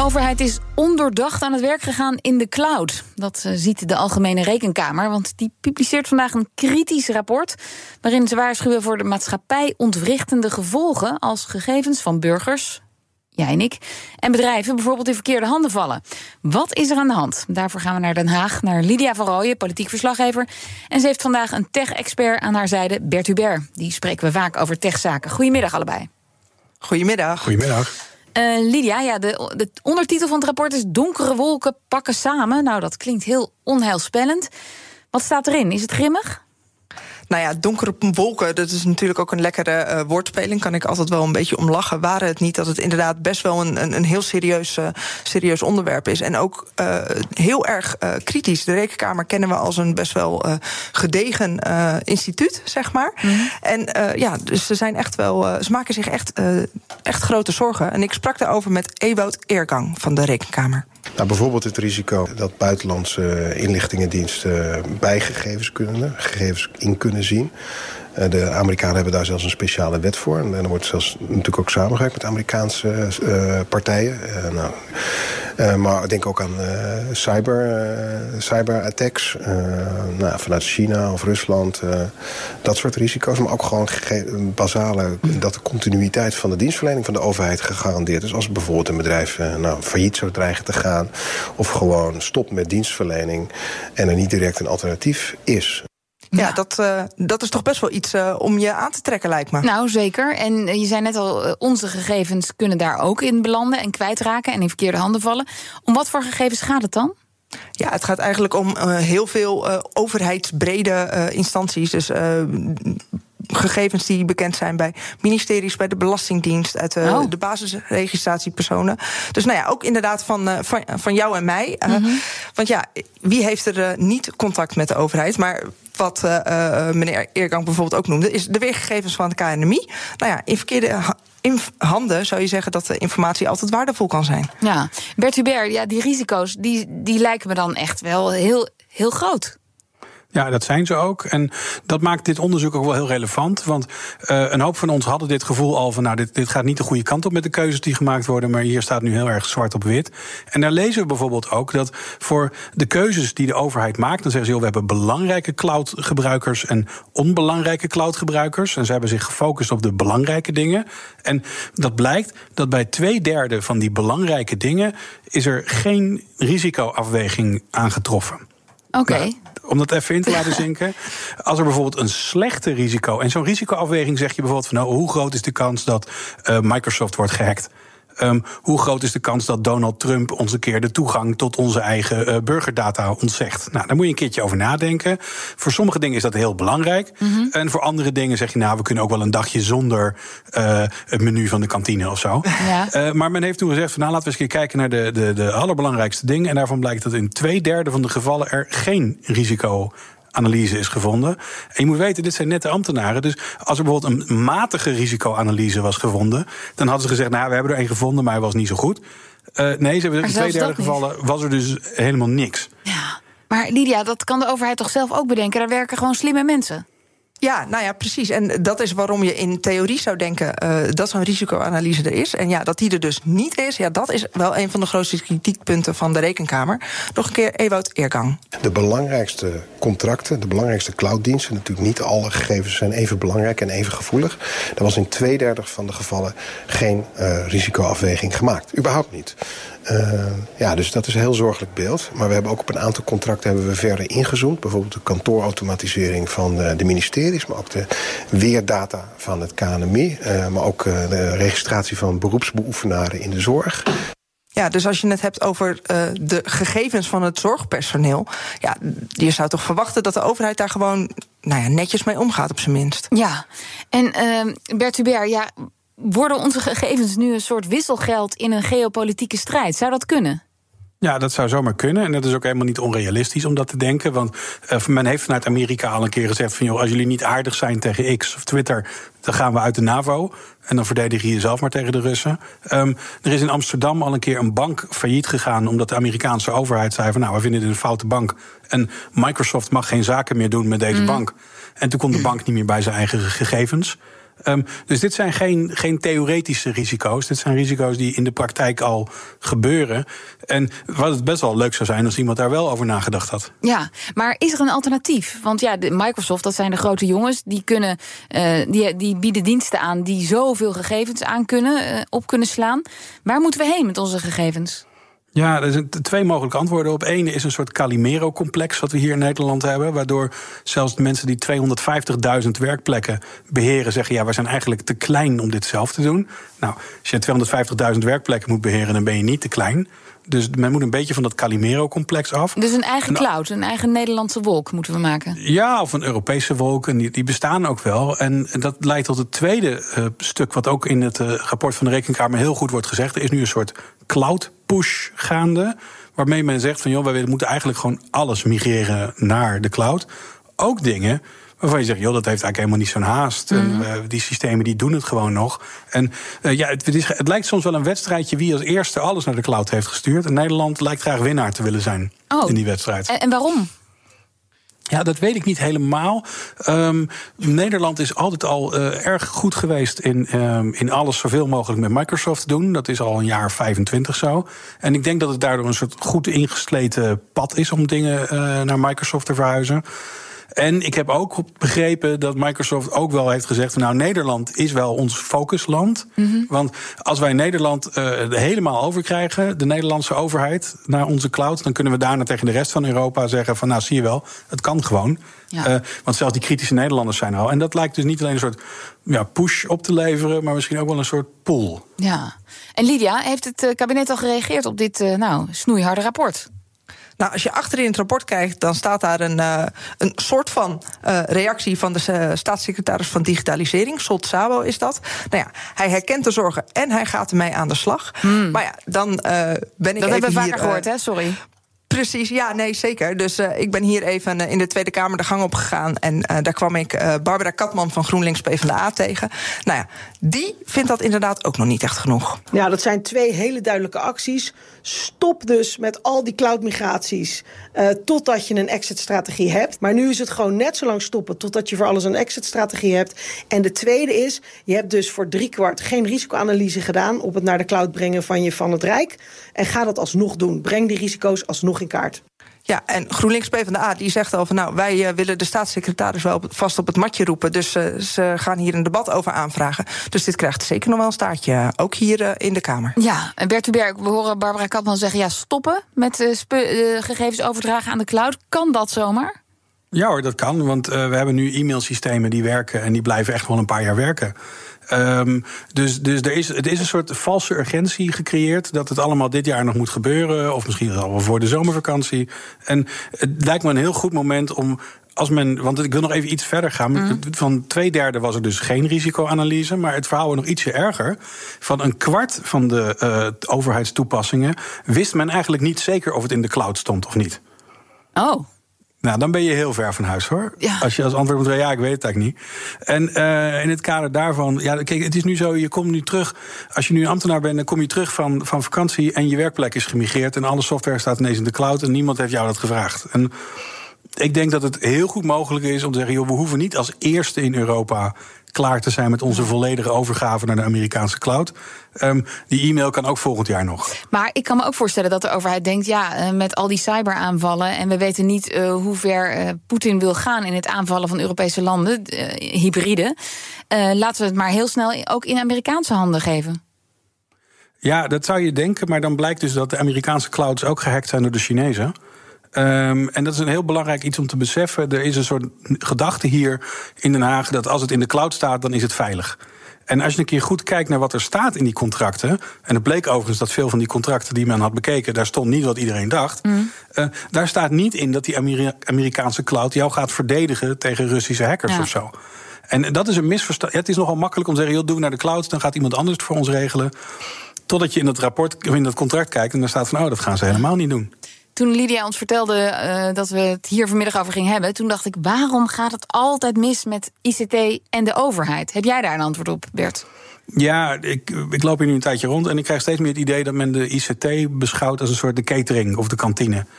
overheid is ondoordacht aan het werk gegaan in de cloud. Dat ziet de Algemene Rekenkamer, want die publiceert vandaag een kritisch rapport waarin ze waarschuwen voor de maatschappij ontwrichtende gevolgen als gegevens van burgers, jij en ik, en bedrijven bijvoorbeeld in verkeerde handen vallen. Wat is er aan de hand? Daarvoor gaan we naar Den Haag, naar Lydia van Rooyen, politiek verslaggever. En ze heeft vandaag een tech-expert aan haar zijde, Bert Hubert. Die spreken we vaak over techzaken. Goedemiddag allebei. Goedemiddag. Goedemiddag. Lydia, ja, de ondertitel van het rapport is Donkere wolken pakken samen. Nou, dat klinkt heel onheilspellend. Wat staat erin? Is het grimmig? Nou ja, donkere wolken, dat is natuurlijk ook een lekkere woordspeling. Kan ik altijd wel een beetje om lachen. Waren het niet dat het inderdaad best wel een heel serieus onderwerp is. En ook heel erg kritisch. De Rekenkamer kennen we als een best wel gedegen instituut, zeg maar. Mm-hmm. En dus ze maken zich echt grote zorgen. En ik sprak daarover met Ewout Eergang van de Rekenkamer. Nou, bijvoorbeeld het risico dat buitenlandse inlichtingendiensten gegevens in kunnen zien. De Amerikanen hebben daar zelfs een speciale wet voor. En er wordt zelfs natuurlijk ook samengewerkt met Amerikaanse partijen. Maar ik denk ook aan cyberattacks. Vanuit China of Rusland. Dat soort risico's. Maar ook gewoon basale dat de continuïteit van de dienstverlening van de overheid gegarandeerd is. Als bijvoorbeeld een bedrijf failliet zou dreigen te gaan. Of gewoon stopt met dienstverlening. En er niet direct een alternatief is. Ja, dat is toch best wel iets om je aan te trekken, lijkt me. Nou, zeker. En je zei net al, onze gegevens kunnen daar ook in belanden en kwijtraken en in verkeerde handen vallen. Om wat voor gegevens gaat het dan? Ja, het gaat eigenlijk om heel veel overheidsbrede instanties. Dus gegevens die bekend zijn bij ministeries, bij de Belastingdienst, uit de basisregistratiepersonen. Dus nou ja, ook inderdaad van jou en mij. Mm-hmm. Want ja, wie heeft er niet contact met de overheid? Maar wat meneer Eergang bijvoorbeeld ook noemde, is de weergegevens van het KNMI. Nou ja, in verkeerde handen zou je zeggen dat de informatie altijd waardevol kan zijn. Ja, Bert Hubert, ja, die risico's die lijken me dan echt wel heel, heel groot. Ja, dat zijn ze ook. En dat maakt dit onderzoek ook wel heel relevant. Want een hoop van ons hadden dit gevoel al van, dit gaat niet de goede kant op met de keuzes die gemaakt worden. Maar hier staat nu heel erg zwart op wit. En daar lezen we bijvoorbeeld ook dat voor de keuzes die de overheid maakt, dan zeggen ze, we hebben belangrijke cloudgebruikers en onbelangrijke cloudgebruikers. En ze hebben zich gefocust op de belangrijke dingen. En dat blijkt dat bij 2/3 van die belangrijke dingen is er geen risicoafweging aangetroffen. Oké. Nou, om dat even in te laten zinken. Als er bijvoorbeeld een slechte risico, en zo'n risicoafweging zeg je bijvoorbeeld van, hoe groot is de kans dat Microsoft wordt gehackt? Hoe groot is de kans dat Donald Trump ons een keer de toegang tot onze eigen burgerdata ontzegt? Nou, daar moet je een keertje over nadenken. Voor sommige dingen is dat heel belangrijk. Mm-hmm. En voor andere dingen zeg je, we kunnen ook wel een dagje zonder het menu van de kantine of zo. Ja. Maar men heeft toen gezegd van, laten we eens een keer kijken naar de allerbelangrijkste dingen. En daarvan blijkt dat in 2/3 van de gevallen er geen risicoanalyse is gevonden. En je moet weten, dit zijn nette ambtenaren. Dus als er bijvoorbeeld een matige risicoanalyse was gevonden, dan hadden ze gezegd, we hebben er één gevonden, maar hij was niet zo goed. Nee, ze hebben in 2/3 gevallen was er dus helemaal niks. Ja, maar Lydia, dat kan de overheid toch zelf ook bedenken? Daar werken gewoon slimme mensen. Ja, nou ja, precies. En dat is waarom je in theorie zou denken dat zo'n risicoanalyse er is. En ja, dat die er dus niet is, dat is wel een van de grootste kritiekpunten van de Rekenkamer. Nog een keer Ewout Eergang. De belangrijkste contracten, de belangrijkste clouddiensten, natuurlijk niet alle gegevens zijn even belangrijk en even gevoelig. Er was in 2/3 van de gevallen geen risicoafweging gemaakt. Überhaupt niet. Dus dat is een heel zorgelijk beeld. Maar we hebben ook op een aantal contracten verder ingezoomd. Bijvoorbeeld de kantoorautomatisering van de ministeries, maar ook de weerdata van het KNMI. Maar ook de registratie van beroepsbeoefenaren in de zorg. Ja, dus als je het hebt over de gegevens van het zorgpersoneel, je zou toch verwachten dat de overheid daar gewoon netjes mee omgaat, op zijn minst. Ja, en Bert Hubert, worden onze gegevens nu een soort wisselgeld in een geopolitieke strijd? Zou dat kunnen? Ja, dat zou zomaar kunnen. En dat is ook helemaal niet onrealistisch om dat te denken. Want men heeft vanuit Amerika al een keer gezegd van, als jullie niet aardig zijn tegen X of Twitter, dan gaan we uit de NAVO. En dan verdedig je jezelf maar tegen de Russen. Er is in Amsterdam al een keer een bank failliet gegaan, omdat de Amerikaanse overheid zei van, we vinden dit een foute bank. En Microsoft mag geen zaken meer doen met deze bank. En toen kon de bank niet meer bij zijn eigen gegevens. Dus dit zijn geen theoretische risico's. Dit zijn risico's die in de praktijk al gebeuren. En wat het best wel leuk zou zijn als iemand daar wel over nagedacht had. Ja, maar is er een alternatief? Want ja, Microsoft, dat zijn de grote jongens, die bieden diensten aan die zoveel gegevens op kunnen slaan. Waar moeten we heen met onze gegevens? Ja, er zijn 2 mogelijke antwoorden op. Eén is een soort Calimero-complex wat we hier in Nederland hebben, waardoor zelfs de mensen die 250.000 werkplekken beheren zeggen, ja, wij zijn eigenlijk te klein om dit zelf te doen. Nou, als je 250.000 werkplekken moet beheren, dan ben je niet te klein. Dus men moet een beetje van dat Calimero-complex af. Dus een eigen cloud, een eigen Nederlandse wolk moeten we maken? Ja, of een Europese wolk, en die bestaan ook wel. En dat leidt tot het tweede stuk, wat ook in het rapport van de Rekenkamer heel goed wordt gezegd. Er is nu een soort cloud-push gaande, waarmee men zegt van, joh, wij moeten eigenlijk gewoon alles migreren naar de cloud. Ook dingen waarvan je zegt, joh, dat heeft eigenlijk helemaal niet zo'n haast. En die systemen die doen het gewoon nog. En het lijkt soms wel een wedstrijdje wie als eerste alles naar de cloud heeft gestuurd. En Nederland lijkt graag winnaar te willen zijn in die wedstrijd. En waarom? Ja, dat weet ik niet helemaal. Nederland is altijd al erg goed geweest in alles zoveel mogelijk met Microsoft doen. Dat is al een jaar 25 zo. En ik denk dat het daardoor een soort goed ingesleten pad is om dingen naar Microsoft te verhuizen. En ik heb ook begrepen dat Microsoft ook wel heeft gezegd van, nou, Nederland is wel ons focusland. Want als wij Nederland helemaal overkrijgen, de Nederlandse overheid, naar onze cloud, dan kunnen we daarna tegen de rest van Europa zeggen van, nou, zie je wel, het kan gewoon. Ja. Want zelfs die kritische Nederlanders zijn er al. En dat lijkt dus niet alleen een soort push op te leveren, maar misschien ook wel een soort pull. Ja. En Lydia, heeft het kabinet al gereageerd op dit snoeiharde rapport? Nou, als je achterin het rapport kijkt, dan staat daar een soort van reactie van de staatssecretaris van Digitalisering, Sol Szabo is dat. Nou ja, hij herkent de zorgen en hij gaat ermee aan de slag. Maar ja, dan ben ik dat even hebben we hier, vaker gehoord, hè? Sorry. Precies, ja, nee, zeker. Dus ik ben hier even in de Tweede Kamer de gang op gegaan. En daar kwam ik Barbara Katman van GroenLinks PvdA tegen. Nou ja, die vindt dat inderdaad ook nog niet echt genoeg. Ja, dat zijn 2 hele duidelijke acties. Stop dus met al die cloud-migraties totdat je een exit-strategie hebt. Maar nu is het gewoon net zo lang stoppen totdat je voor alles een exit-strategie hebt. En de tweede is, je hebt dus voor 3/4 geen risicoanalyse gedaan op het naar de cloud brengen van het Rijk. En ga dat alsnog doen. Breng die risico's alsnog in kaart. Ja, en GroenLinks PvdA die zegt al van, nou, wij willen de staatssecretaris wel vast op het matje roepen. Dus ze gaan hier een debat over aanvragen. Dus dit krijgt zeker nog wel een staartje, ook hier in de Kamer. Ja, en Bert Huberk, we horen Barbara Katman zeggen, ja, stoppen met gegevens overdragen aan de cloud. Kan dat zomaar? Ja hoor, dat kan, want we hebben nu e-mailsystemen die werken en die blijven echt wel een paar jaar werken. Dus het is een soort valse urgentie gecreëerd dat het allemaal dit jaar nog moet gebeuren, of misschien al wel voor de zomervakantie. En het lijkt me een heel goed moment om, want ik wil nog even iets verder gaan. Van 2/3 was er dus geen risicoanalyse, maar het verhaal was nog ietsje erger. Van 1/4 van de overheidstoepassingen wist men eigenlijk niet zeker of het in de cloud stond of niet. Oh. Nou, dan ben je heel ver van huis, hoor. Ja. Als je als antwoord moet zeggen, ja, ik weet het eigenlijk niet. En in het kader daarvan, ja, kijk, het is nu zo, je komt nu terug. Als je nu een ambtenaar bent, dan kom je terug van vakantie en je werkplek is gemigreerd en alle software staat ineens in de cloud en niemand heeft jou dat gevraagd. En ik denk dat het heel goed mogelijk is om te zeggen, joh, we hoeven niet als eerste in Europa klaar te zijn met onze volledige overgave naar de Amerikaanse cloud. Die e-mail kan ook volgend jaar nog. Maar ik kan me ook voorstellen dat de overheid denkt, ja, met al die cyberaanvallen en we weten niet hoe ver Poetin wil gaan in het aanvallen van Europese landen, hybride, laten we het maar heel snel ook in Amerikaanse handen geven. Ja, dat zou je denken, maar dan blijkt dus dat de Amerikaanse clouds ook gehackt zijn door de Chinezen. En dat is een heel belangrijk iets om te beseffen. Er is een soort gedachte hier in Den Haag dat als het in de cloud staat, dan is het veilig. En als je een keer goed kijkt naar wat er staat in die contracten, en het bleek overigens dat veel van die contracten die men had bekeken, daar stond niet wat iedereen dacht. Daar staat niet in dat die Amerikaanse cloud jou gaat verdedigen tegen Russische hackers of zo. En dat is een misverstand. Ja, het is nogal makkelijk om te zeggen, joh, doen we naar de cloud, dan gaat iemand anders het voor ons regelen. Totdat je in dat rapport, in dat contract kijkt en daar staat van, dat gaan ze helemaal niet doen. Toen Lydia ons vertelde dat we het hier vanmiddag over gingen hebben, toen dacht ik, waarom gaat het altijd mis met ICT en de overheid? Heb jij daar een antwoord op, Bert? Ja, ik loop hier nu een tijdje rond en ik krijg steeds meer het idee dat men de ICT beschouwt als een soort de catering of de kantine.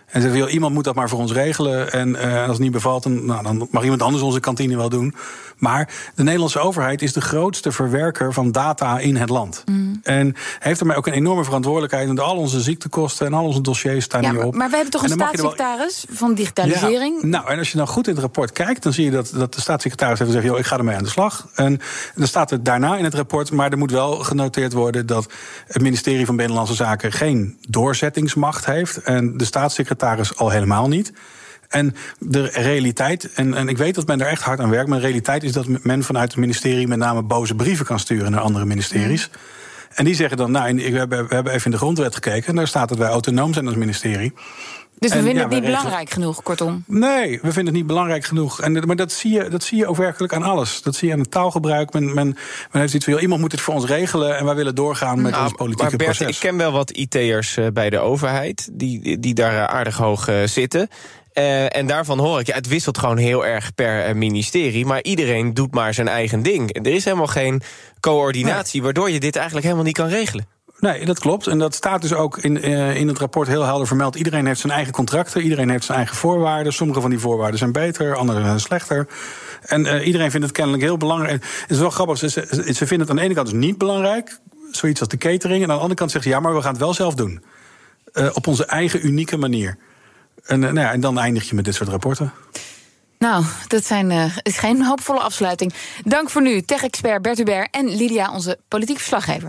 En zeggen we, iemand moet dat maar voor ons regelen. En als het niet bevalt, dan mag iemand anders onze kantine wel doen. Maar de Nederlandse overheid is de grootste verwerker van data in het land. En heeft ermee ook een enorme verantwoordelijkheid. En al onze ziektekosten en al onze dossiers staan hierop. Maar we hebben toch een staatssecretaris van digitalisering? Ja, en als je dan goed in het rapport kijkt, dan zie je dat de staatssecretaris heeft gezegd, ik ga ermee aan de slag. En dan staat het daarna in het rapport, maar er moet wel genoteerd worden dat het ministerie van Binnenlandse Zaken geen doorzettingsmacht heeft. En de staatssecretaris al helemaal niet. En de realiteit, en ik weet dat men er echt hard aan werkt, maar de realiteit is dat men vanuit het ministerie met name boze brieven kan sturen naar andere ministeries. En die zeggen dan, we hebben even in de grondwet gekeken en daar staat dat wij autonoom zijn als ministerie. Dus we vinden het niet belangrijk genoeg, kortom? Nee, we vinden het niet belangrijk genoeg. Maar dat zie je ook werkelijk aan alles. Dat zie je aan het taalgebruik. Men heeft iets van, iemand moet het voor ons regelen en wij willen doorgaan met ons politieke proces. Ik ken wel wat IT'ers bij de overheid die daar aardig hoog zitten. En daarvan hoor ik, het wisselt gewoon heel erg per ministerie. Maar iedereen doet maar zijn eigen ding. Er is helemaal geen coördinatie, waardoor je dit eigenlijk helemaal niet kan regelen. Nee, dat klopt. En dat staat dus ook in het rapport heel helder vermeld. Iedereen heeft zijn eigen contracten, iedereen heeft zijn eigen voorwaarden. Sommige van die voorwaarden zijn beter, andere zijn slechter. En iedereen vindt het kennelijk heel belangrijk. Het is wel grappig, ze vinden het aan de ene kant dus niet belangrijk, zoiets als de catering. En aan de andere kant zeggen ze, maar we gaan het wel zelf doen. Op onze eigen unieke manier. En dan eindig je met dit soort rapporten. Nou, dat is geen hoopvolle afsluiting. Dank voor nu, tech-expert Bert Hubert en Lydia, onze politiek verslaggever.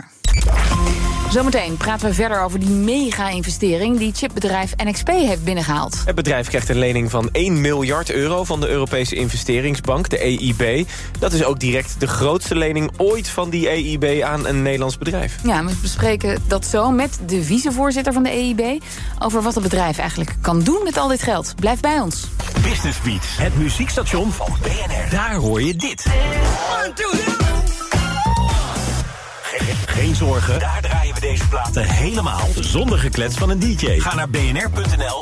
Zometeen praten we verder over die mega-investering die chipbedrijf NXP heeft binnengehaald. Het bedrijf krijgt een lening van 1 miljard euro van de Europese investeringsbank, de EIB. Dat is ook direct de grootste lening ooit van die EIB aan een Nederlands bedrijf. Ja, we bespreken dat zo met de vicevoorzitter van de EIB... over wat het bedrijf eigenlijk kan doen met al dit geld. Blijf bij ons. Business Beats, het muziekstation van BNR. Daar hoor je dit. Geen zorgen, daar draaien we deze platen helemaal zonder geklets van een DJ. Ga naar bnr.nl/radio.